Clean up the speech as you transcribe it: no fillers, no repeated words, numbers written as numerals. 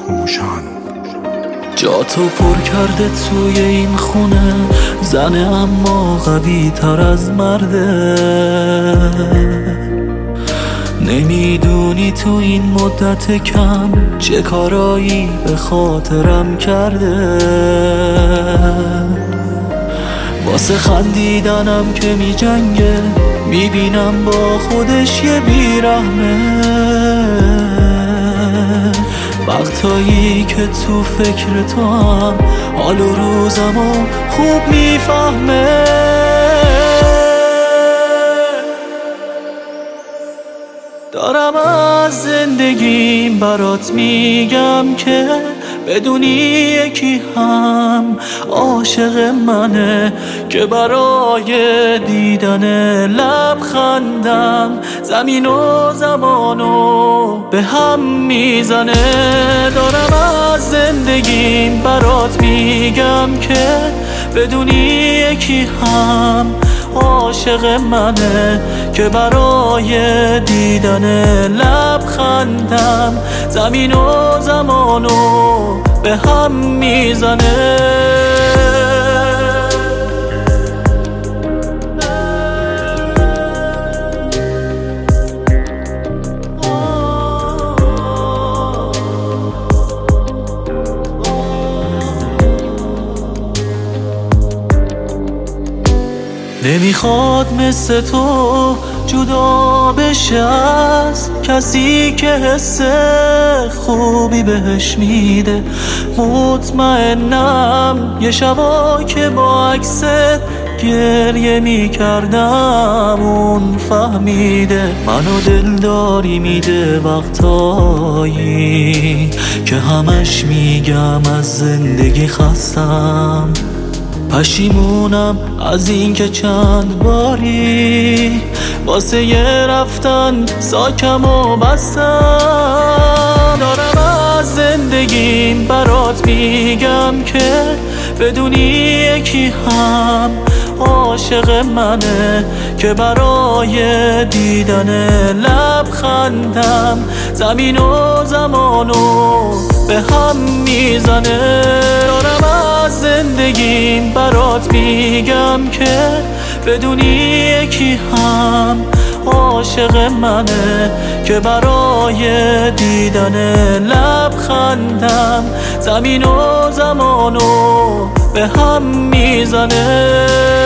کوشان. جاتو پر کرده توی این خونه، زنه اما قوی تر از مرده. نمیدونی تو این مدت کم چه کارایی به خاطرم کرده. واسه خندیدنم که می جنگه، میبینم با خودش یه بیرحمه. وقتایی که تو فکر تو هم حال و روزمو خوب میفهمه. دارم از زندگیم برات میگم که بدونی یکی هم عاشق منه، که برای دیدن لبخندم زمین و زمانو به هم میزنه. دارم از زندگیم برات میگم که بدونی یکی هم عاشق منه، که برای دیدن لبخندم زمین و زمانو به هم میزنه. نمیخواد مثل تو جدا بشه از کسی که حس خوبی بهش میده. مطمئنم یه شبا که با عکست گریه میکردم اون فهمیده. منو دلداری میده وقتایی که همش میگم از زندگی خستم. پشیمونم از این که چند باری واسه یه رفتن ساکم و بستم. دارم از زندگیم برات میگم که بدونی یکی هم عاشق منه، که برای دیدن لبخندم زمین و زمانو به هم میزنه. دارم از زندگیم برات میگم که بدونی یکی هم عاشق منه، که برای دیدن لبخندم زمین و زمانو به هم میزنه.